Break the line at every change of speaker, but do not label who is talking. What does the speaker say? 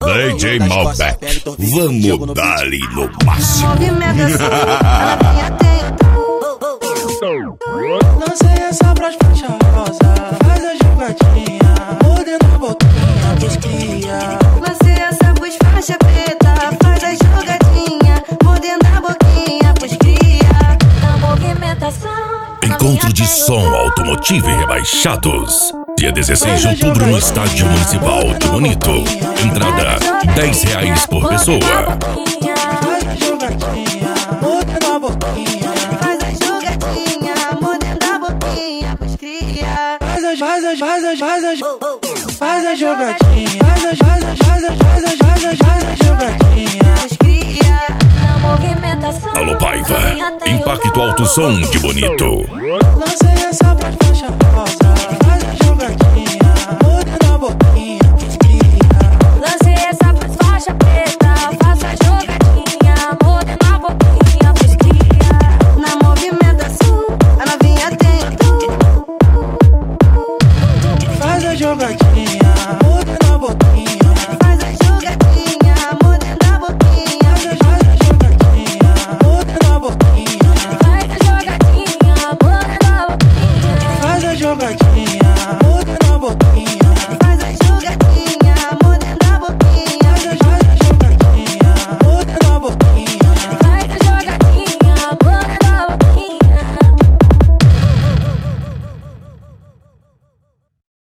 DJ Malbec, vamos dar-lhe no máximo.
Lancei essa pras faixa rosa, faz a jogadinha, mordendo a boquinha pros cria.
Lancei essa pros faixa preta, faz a jogadinha, mordendo a boquinha pros cria. Na movimentação.
Encontro de som automotivo e rebaixados. Dia 16 de outubro no Estádio Municipal de Bonito. Entrada R$10 por pessoa.
Faz a jogadinha, mordendo a boquinha.
Faz a jogadinha, mordendo a boquinha pros cria.
Faz a jogadinha, faz a jogadinha.
Pros cria. Na movimentação.
Alô Paiva, Impacto Alto Som de Bonito.
Lancei